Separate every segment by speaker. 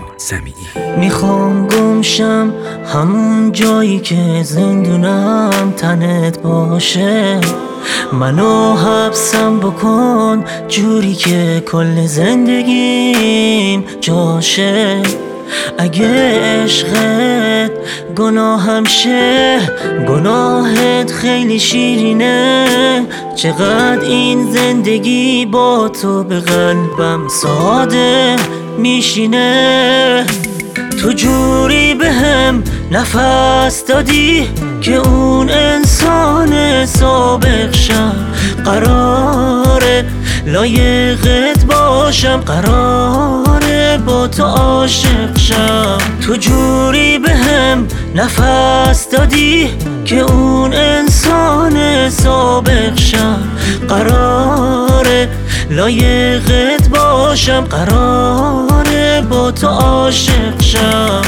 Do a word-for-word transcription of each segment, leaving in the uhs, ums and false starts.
Speaker 1: سمیعی.
Speaker 2: میخوام گمشم همون جایی که زندونم تنت باشه، منو حبسم بکن جوری که کل زندگیم جاشه. اگه عشقت گناهم شه، گناهت خیلی شیرینه، چقدر این زندگی با تو به قلبم ساده میشینه. تو جوری بهم نفس دادی که اون انسان سابق شم، قراره لایقت باشم، قراره با تو عاشق شم. تو جوری بهم نفس دادی که اون انسان سابق شم، قراره لایقت باشم، قراره با تو عاشق شم.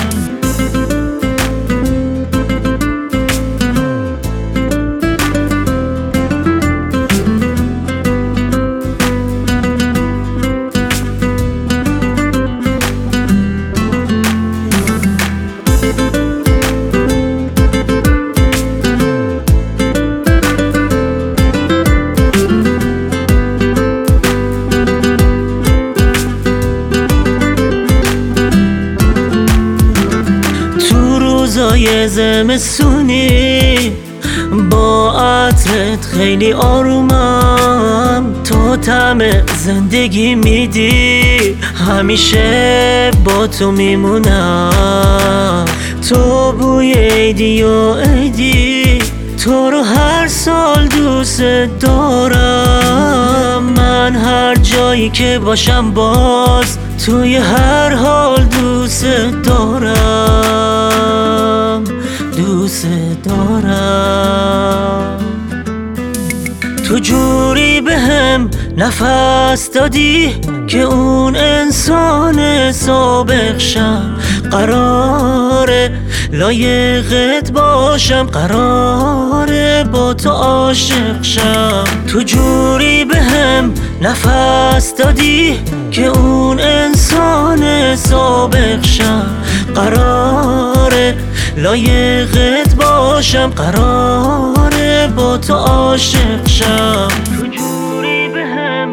Speaker 2: روزای زمستونی با عطرت خیلی آرومم، تو طعم زندگی میدی، همیشه با تو میمونم. تو بوی عیدی و عیدی، تو رو هر سال دوست دارم. من هر جایی که باشم باز توی هر حال دوست دارم، دوست دارم. تو جوری بهم نفس دادی که اون انسان سابق شم، قراره لایقت باشم، قراره با تو عاشق شم. تو جوری بهم نفس دادی که اون انسان سابق شم، قراره لایقت باشم، قراره با تو عاشق شم. تو جوری بهم